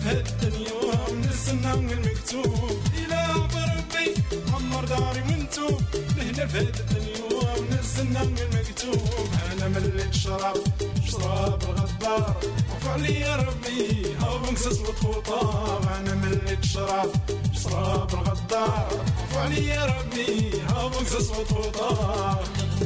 في هاد الدنيا من السنة من المكتوب إلى بربي عمر داري وانتو لهنا في هاد الدنيا من السنة من المكتوب. أنا مليت شراب الغدار عفو عليا ربي هاو بنقصص وتخوطاب. أنا مليت شراب الغدار عفو عليا ربي هاو بنقصص وتخوطاب.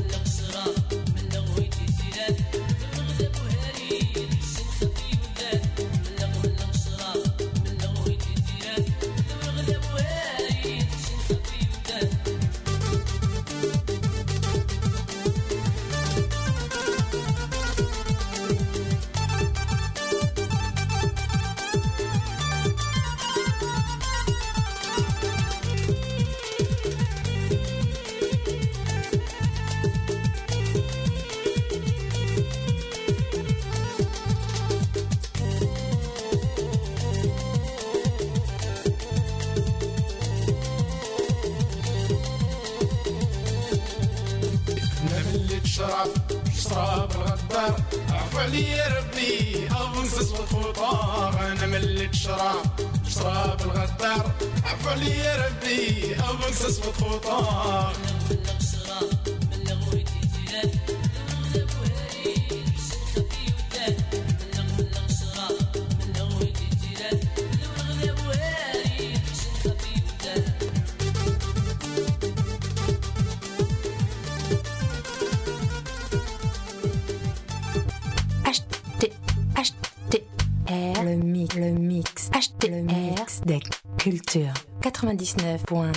شراب الغدار عفو عليا ربي هاو نقصص وتخوطاب. أنا مليت شراب الغدار عفو عليا ربي هاو نقصص وتخوطاب. Le mix des cultures 99.1.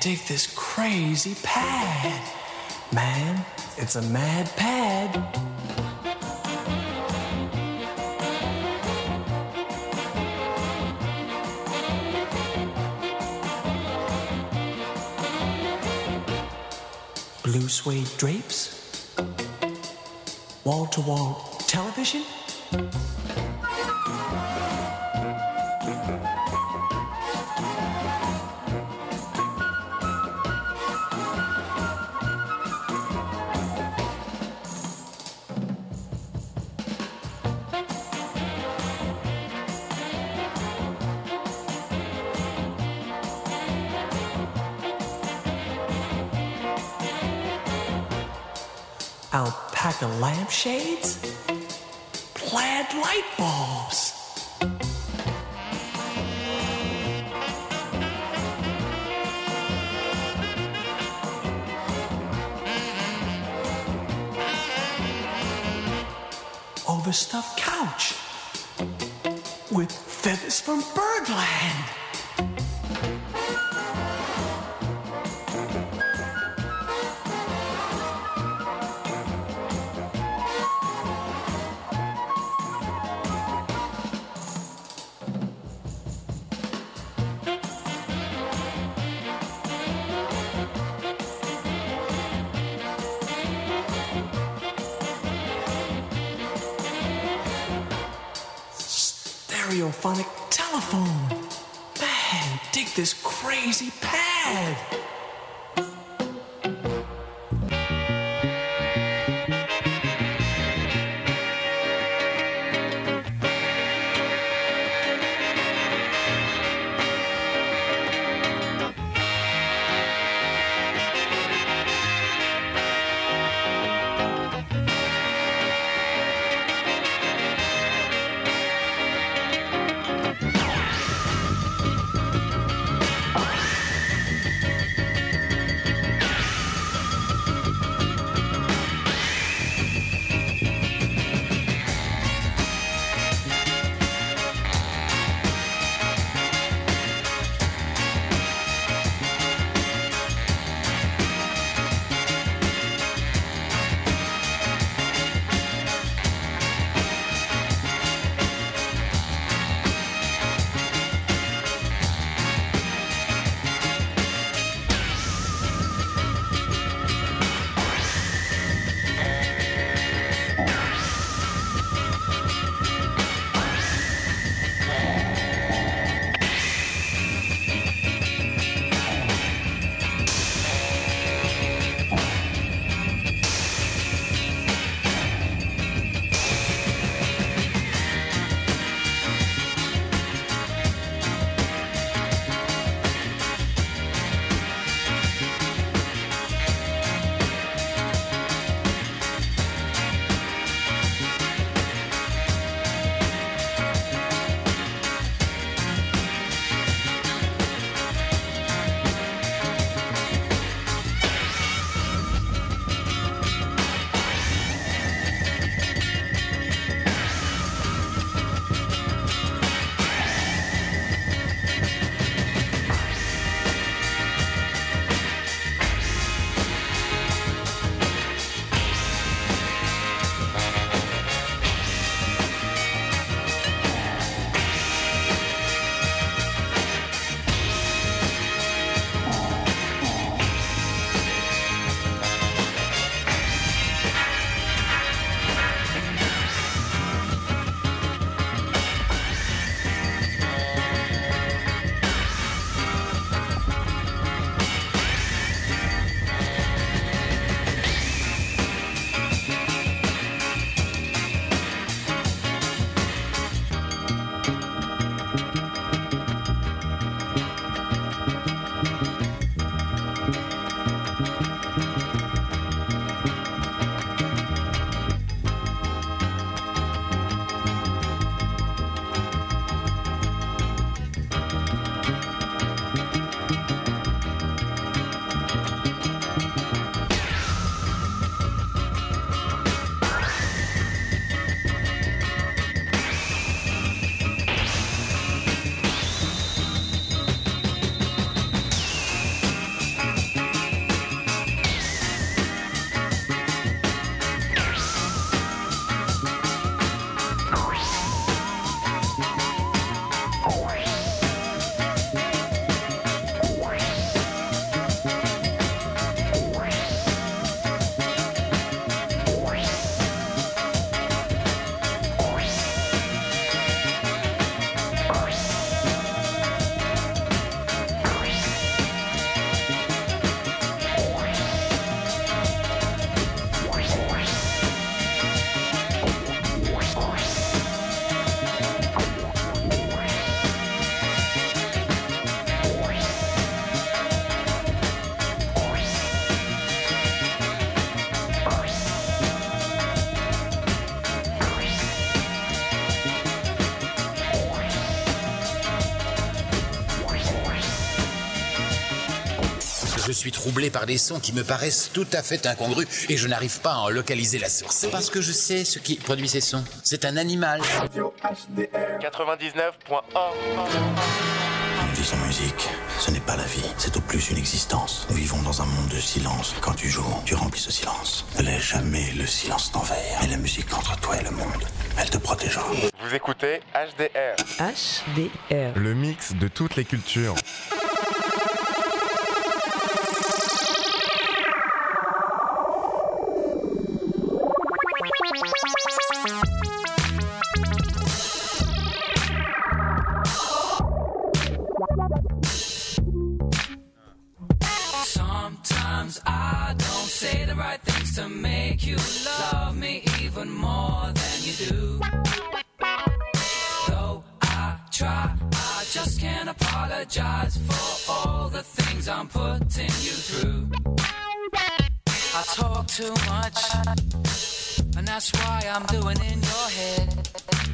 dig this crazy pad. Man, it's a mad pad. Blue suede drapes, wall-to-wall television. Alpaca lampshades, plaid light bulbs. Overstuffed couch with feathers from Birdland. Stereophonic telephone. Man, dig this crazy pad. je suis troublé par des sons qui me paraissent tout à fait incongrus et je n'arrive pas à en localiser la source. Parce que je sais ce qui produit ces sons. C'est un animal. 99.1. Une vie sans musique, ce n'est pas la vie, c'est au plus une existence. Nous vivons dans un monde de silence. Quand tu joues, tu remplis ce silence. Ne laisse jamais le silence t'envahir. Mais la musique entre toi et le monde, elle te protégera. Vous écoutez HDR. HDR. Le mix de toutes les cultures. Sometimes I don't say the right things to make you love me even more than you do. Though I try, I just can't apologize for all the things I'm putting you through. I talk too much, and that's why I'm doing in your head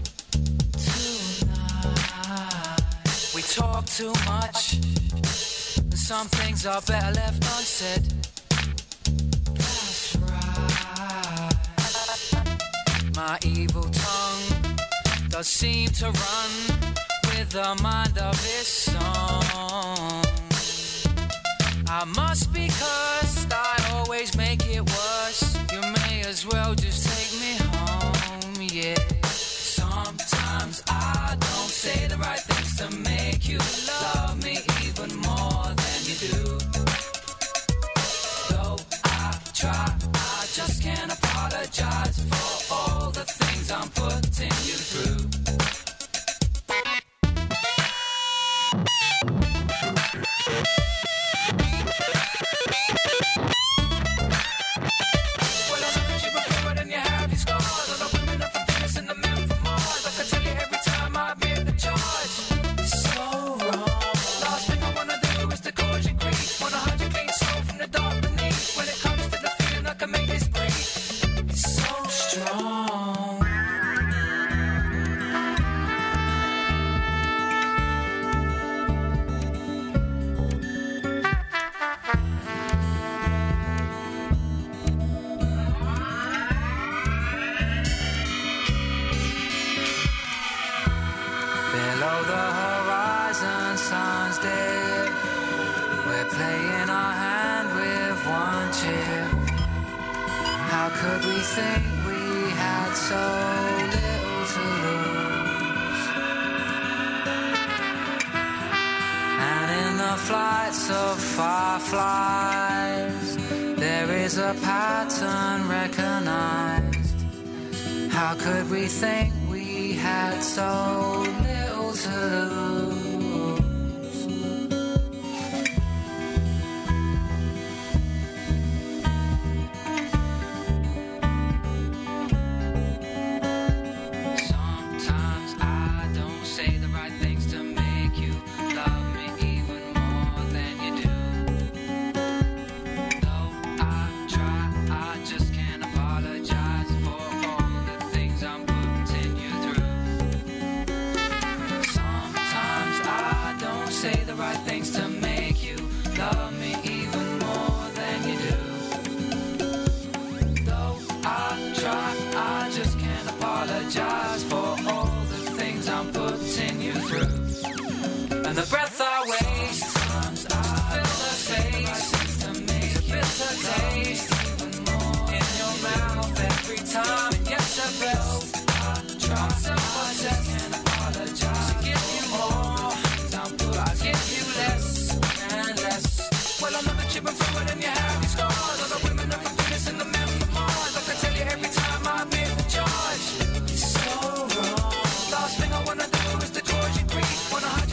tonight. We talk too much, and some things are better left unsaid. That's right. My evil tongue does seem to run with the mind of this song. I must be cursed, I always make it worse. You may as well just take me home, yeah. Sometimes I don't say the right things to make you love me even more than you do. Though I try, I just can't apologize for all the things I'm putting you through. Below the horizon, sun's dead. We're playing our hand with one chip. How could we think we had so little to lose? And in the flights of fireflies, there is a pattern recognized. How could we think we had so little to lose? Sometimes I don't say the right things to make you love me even more than you do. Though I try, I just can't apologize for all the things I'm putting you through. Sometimes I don't say the right things to make you love me even more than you do. Though I try, I just can't apologize for all the things I'm putting you through. And the breath I waste, sometimes I fill the space to make a bitter taste in your mouth every time. And yes, I will. I'm self-obsessed, can't apologize. To give you more, I give you less and less. Well, I'm never chipping forward and you have these scars. All the women are from Venus and the men from Mars. Like I tell you every time I admit the charge. It's so wrong. Last thing I wanna do is to cause you grief. Wanna hug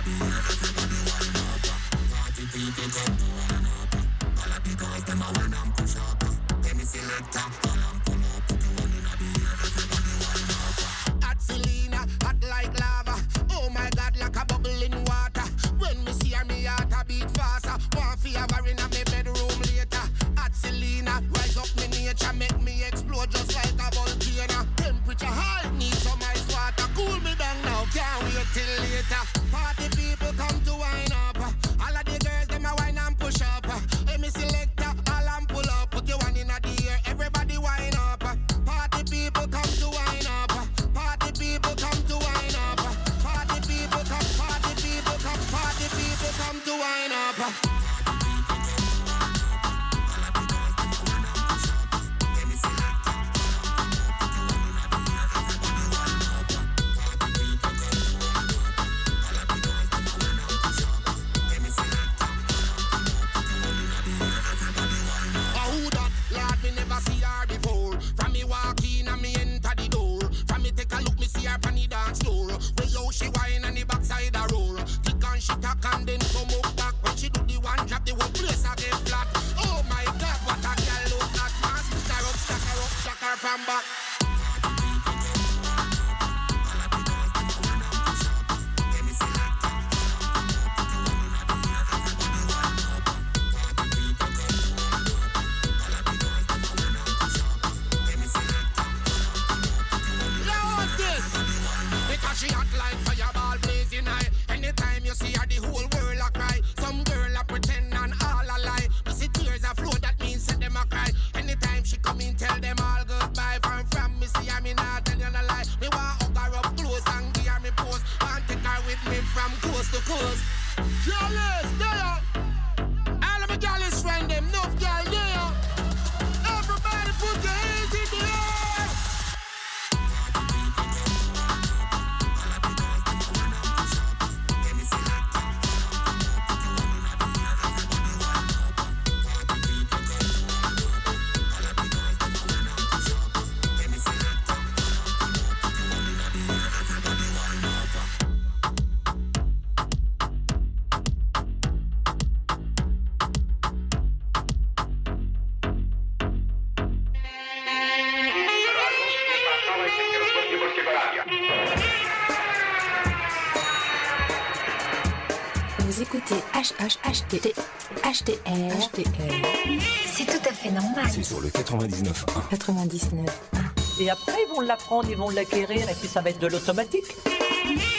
Hot Selena, hot like lava. Oh my God, like a bubble in water. When me see her, me heart a beat faster. One fever in a me bedroom later. Hot Selena, rise up me nature, make me explode just like a volcano. Temperature high, need some ice water. Cool me down now, can't wait till later. Party people come to wine up. All of the girls, them a wine and push up. Hey, me selector, all and pull up. Put your one in the air, everybody wine up. Party people come to wine up. Party people come to wine up. Party people come, party people come, party people come to wine up. She whine on the backside a roll. Tick and she tack and then come up back. When she do the one drop, the whole place a get flat. Oh my God, what a girl look at. Man, stack her from back. She hot like fireball blazing high. Anytime you see her, the whole world a cry. Some girl a pretend and all a lie. You see tears a flow, that means set them a cry. Anytime she come in, tell them all goodbye. From me see her, me not tell you no lie. Me want hug her up close and give her me pose. Want take her with me from coast to coast. Jealous, there. All of my jealous friend them, enough girl there. Everybody put your hands in the air. Vous écoutez HTR. C'est tout à fait normal. C'est sur le 99.1. 99.1. Et après, ils vont l'apprendre, ils vont l'acquérir, et puis ça va être de l'automatique.